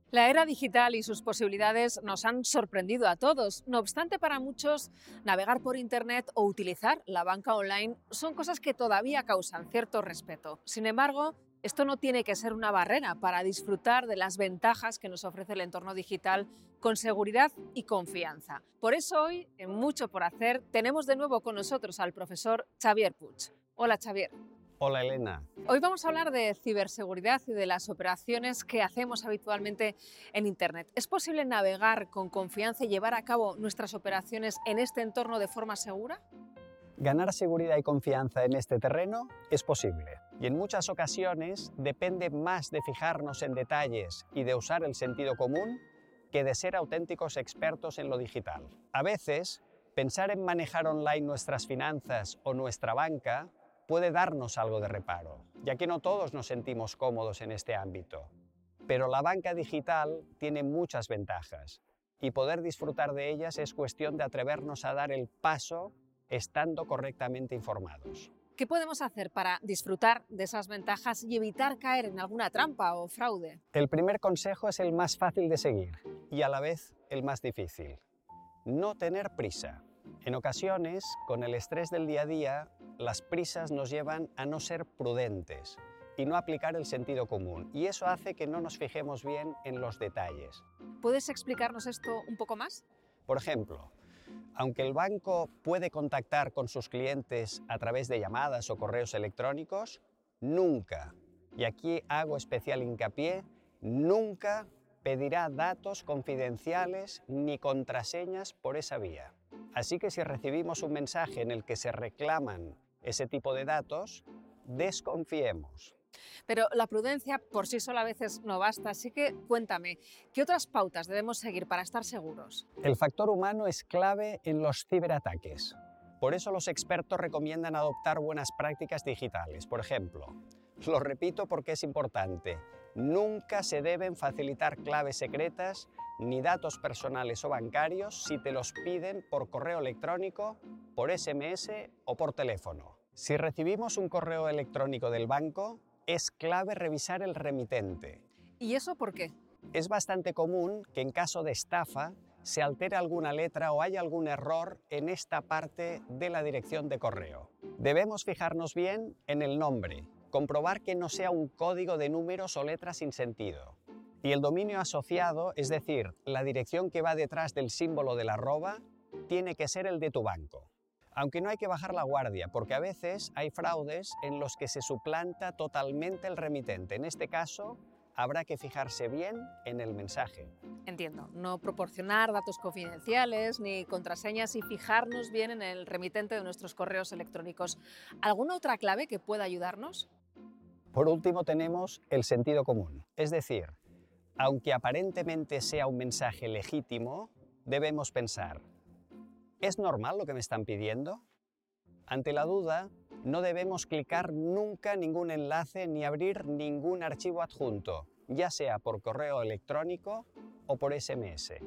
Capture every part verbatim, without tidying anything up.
La era digital y sus posibilidades nos han sorprendido a todos. No obstante, para muchos, navegar por Internet o utilizar la banca online son cosas que todavía causan cierto respeto. Sin embargo, esto no tiene que ser una barrera para disfrutar de las ventajas que nos ofrece el entorno digital con seguridad y confianza. Por eso hoy, en Mucho por Hacer, tenemos de nuevo con nosotros al profesor Xavier Puig. Hola, Xavier. Hola, Elena. Hoy vamos a hablar de ciberseguridad y de las operaciones que hacemos habitualmente en Internet. ¿Es posible navegar con confianza y llevar a cabo nuestras operaciones en este entorno de forma segura? Ganar seguridad y confianza en este terreno es posible, y en muchas ocasiones depende más de fijarnos en detalles y de usar el sentido común que de ser auténticos expertos en lo digital. A veces, pensar en manejar online nuestras finanzas o nuestra banca puede darnos algo de reparo, ya que no todos nos sentimos cómodos en este ámbito. Pero la banca digital tiene muchas ventajas, y poder disfrutar de ellas es cuestión de atrevernos a dar el paso estando correctamente informados. ¿Qué podemos hacer para disfrutar de esas ventajas y evitar caer en alguna trampa o fraude? El primer consejo es el más fácil de seguir y a la vez el más difícil. No tener prisa. En ocasiones, con el estrés del día a día, las prisas nos llevan a no ser prudentes y no aplicar el sentido común, y eso hace que no nos fijemos bien en los detalles. ¿Puedes explicarnos esto un poco más? Por ejemplo, aunque el banco puede contactar con sus clientes a través de llamadas o correos electrónicos, nunca, y aquí hago especial hincapié, nunca pedirá datos confidenciales ni contraseñas por esa vía. Así que si recibimos un mensaje en el que se reclaman ese tipo de datos, desconfiemos. Pero la prudencia por sí sola a veces no basta, así que cuéntame, ¿qué otras pautas debemos seguir para estar seguros? El factor humano es clave en los ciberataques. Por eso los expertos recomiendan adoptar buenas prácticas digitales. Por ejemplo, lo repito porque es importante, nunca se deben facilitar claves secretas ni datos personales o bancarios si te los piden por correo electrónico, por ese eme ese o por teléfono. Si recibimos un correo electrónico del banco, es clave revisar el remitente. ¿Y eso por qué? Es bastante común que en caso de estafa se altere alguna letra o haya algún error en esta parte de la dirección de correo. Debemos fijarnos bien en el nombre, comprobar que no sea un código de números o letras sin sentido. Y el dominio asociado, es decir, la dirección que va detrás del símbolo de la arroba, tiene que ser el de tu banco. Aunque no hay que bajar la guardia, porque a veces hay fraudes en los que se suplanta totalmente el remitente. En este caso, habrá que fijarse bien en el mensaje. Entiendo, no proporcionar datos confidenciales ni contraseñas y fijarnos bien en el remitente de nuestros correos electrónicos. ¿Alguna otra clave que pueda ayudarnos? Por último tenemos el sentido común, es decir, aunque aparentemente sea un mensaje legítimo, debemos pensar, ¿es normal lo que me están pidiendo? Ante la duda, no debemos clicar nunca ningún enlace ni abrir ningún archivo adjunto, ya sea por correo electrónico o por ese eme ese.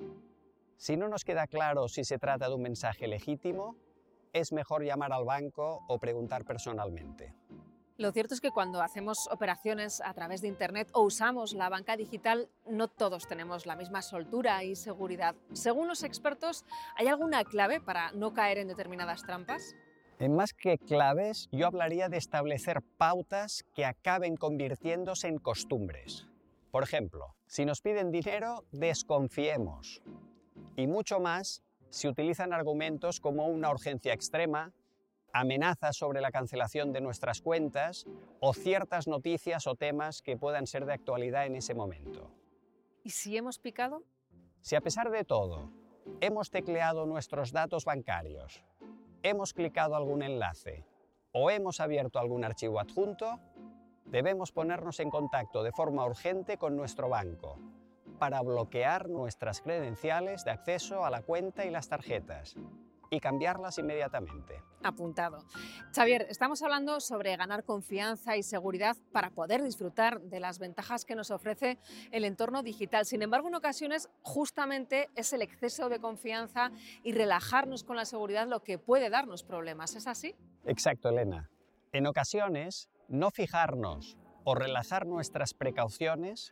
Si no nos queda claro si se trata de un mensaje legítimo, es mejor llamar al banco o preguntar personalmente. Lo cierto es que cuando hacemos operaciones a través de Internet o usamos la banca digital, no todos tenemos la misma soltura y seguridad. Según los expertos, ¿hay alguna clave para no caer en determinadas trampas? En más que claves, yo hablaría de establecer pautas que acaben convirtiéndose en costumbres. Por ejemplo, si nos piden dinero, desconfiemos. Y mucho más si utilizan argumentos como una urgencia extrema, amenazas sobre la cancelación de nuestras cuentas o ciertas noticias o temas que puedan ser de actualidad en ese momento. ¿Y si hemos picado? Si a pesar de todo hemos tecleado nuestros datos bancarios, hemos clicado algún enlace o hemos abierto algún archivo adjunto, debemos ponernos en contacto de forma urgente con nuestro banco para bloquear nuestras credenciales de acceso a la cuenta y las tarjetas y cambiarlas inmediatamente. Apuntado. Xavier, estamos hablando sobre ganar confianza y seguridad para poder disfrutar de las ventajas que nos ofrece el entorno digital. Sin embargo, en ocasiones justamente es el exceso de confianza y relajarnos con la seguridad lo que puede darnos problemas. ¿Es así? Exacto, Elena. En ocasiones, no fijarnos o relajar nuestras precauciones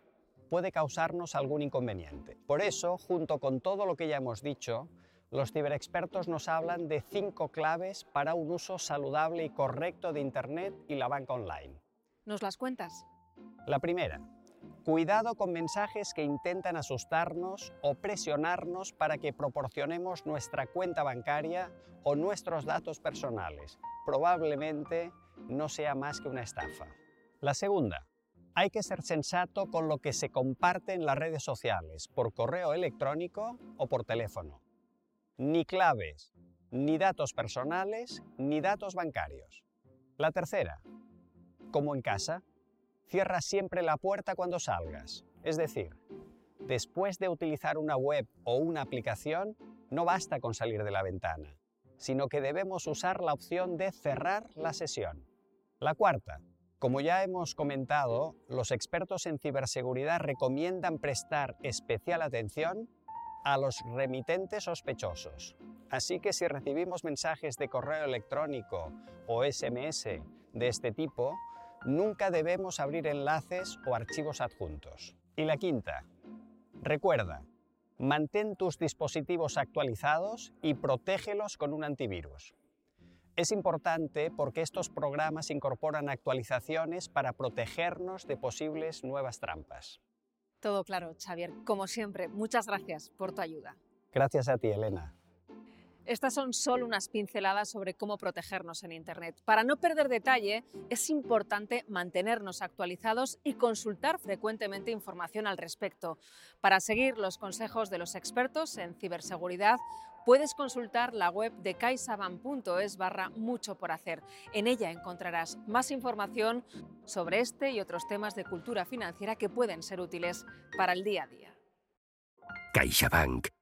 puede causarnos algún inconveniente. Por eso, junto con todo lo que ya hemos dicho, los ciberexpertos nos hablan de cinco claves para un uso saludable y correcto de Internet y la banca online. ¿Nos las cuentas? La primera, cuidado con mensajes que intentan asustarnos o presionarnos para que proporcionemos nuestra cuenta bancaria o nuestros datos personales. Probablemente no sea más que una estafa. La segunda, hay que ser sensato con lo que se comparte en las redes sociales, por correo electrónico o por teléfono. Ni claves, ni datos personales, ni datos bancarios. La tercera, como en casa, cierra siempre la puerta cuando salgas. Es decir, después de utilizar una web o una aplicación, no basta con salir de la ventana, sino que debemos usar la opción de cerrar la sesión. La cuarta, como ya hemos comentado, los expertos en ciberseguridad recomiendan prestar especial atención a los remitentes sospechosos. Así que si recibimos mensajes de correo electrónico o ese eme ese de este tipo, nunca debemos abrir enlaces o archivos adjuntos. Y la quinta, recuerda, mantén tus dispositivos actualizados y protégelos con un antivirus. Es importante porque estos programas incorporan actualizaciones para protegernos de posibles nuevas trampas. Todo claro, Xavier. Como siempre, muchas gracias por tu ayuda. Gracias a ti, Elena. Estas son solo unas pinceladas sobre cómo protegernos en Internet. Para no perder detalle, es importante mantenernos actualizados y consultar frecuentemente información al respecto. Para seguir los consejos de los expertos en ciberseguridad, puedes consultar la web de caixabank punto es barra mucho por hacer. En ella encontrarás más información sobre este y otros temas de cultura financiera que pueden ser útiles para el día a día. CaixaBank.